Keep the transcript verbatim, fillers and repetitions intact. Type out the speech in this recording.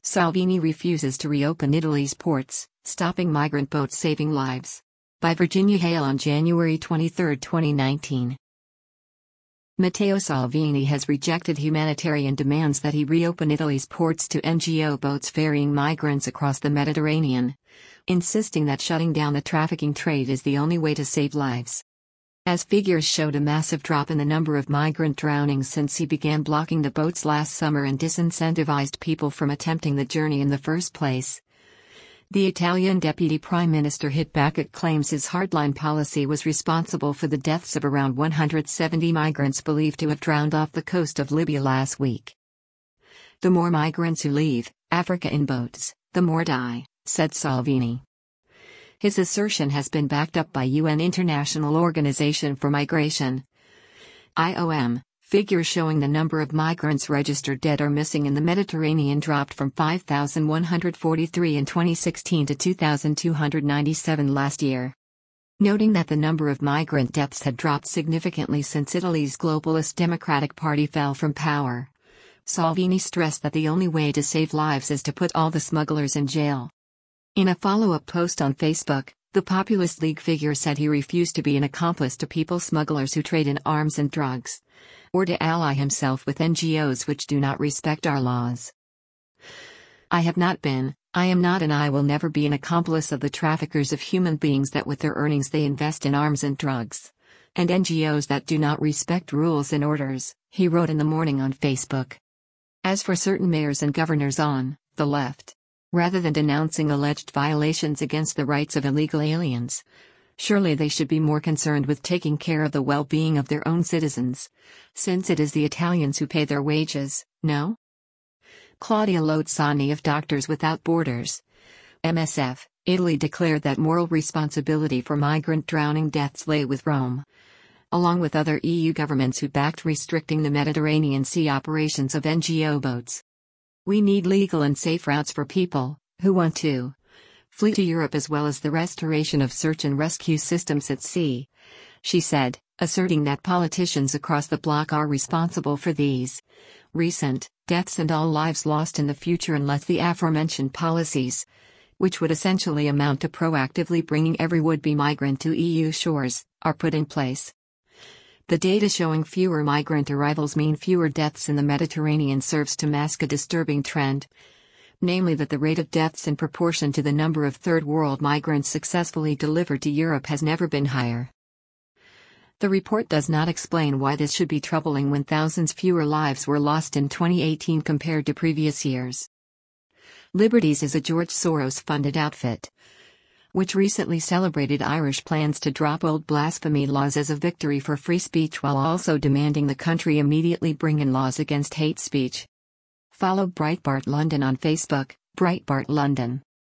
Salvini refuses to reopen Italy's ports, stopping migrant boats saving lives. By Virginia Hale on January twenty-third, twenty nineteen. Matteo Salvini has rejected humanitarian demands that he reopen Italy's ports to N G O boats ferrying migrants across the Mediterranean, insisting that shutting down the trafficking trade is the only way to save lives. As figures showed a massive drop in the number of migrant drownings since he began blocking the boats last summer and disincentivized people from attempting the journey in the first place. The Italian Deputy Prime Minister hit back at claims his hardline policy was responsible for the deaths of around one hundred seventy migrants believed to have drowned off the coast of Libya last week. "The more migrants who leave Africa in boats, the more die," said Salvini. His assertion has been backed up by U N International Organization for Migration I O M. Figures showing the number of migrants registered dead or missing in the Mediterranean dropped from five thousand one hundred forty-three in twenty sixteen to two thousand two hundred ninety-seven last year. Noting that the number of migrant deaths had dropped significantly since Italy's globalist Democratic Party fell from power, Salvini stressed that the only way to save lives is to put all the smugglers in jail. In a follow-up post on Facebook, the Populist League figure said he refused to be an accomplice to people smugglers who trade in arms and drugs, or to ally himself with N G Os which do not respect our laws. "I have not been, I am not and I will never be an accomplice of the traffickers of human beings that with their earnings they invest in arms and drugs, and N G Os that do not respect rules and orders," he wrote in the morning on Facebook. As for certain mayors and governors on the left, rather than denouncing alleged violations against the rights of illegal aliens, surely they should be more concerned with taking care of the well-being of their own citizens, since it is the Italians who pay their wages, no? Claudia Lozani of Doctors Without Borders, M S F, Italy declared that moral responsibility for migrant drowning deaths lay with Rome, along with other E U governments who backed restricting the Mediterranean Sea operations of N G O boats. "We need legal and safe routes for people who want to flee to Europe as well as the restoration of search and rescue systems at sea," she said, asserting that politicians across the bloc are responsible for these recent deaths and all lives lost in the future unless the aforementioned policies, which would essentially amount to proactively bringing every would-be migrant to E U shores, are put in place. The data showing fewer migrant arrivals mean fewer deaths in the Mediterranean serves to mask a disturbing trend, namely that the rate of deaths in proportion to the number of Third World migrants successfully delivered to Europe has never been higher. The report does not explain why this should be troubling when thousands fewer lives were lost in twenty eighteen compared to previous years. Liberties is a George Soros-funded outfit, which recently celebrated Irish plans to drop old blasphemy laws as a victory for free speech while also demanding the country immediately bring in laws against hate speech. Follow Breitbart London on Facebook, Breitbart London.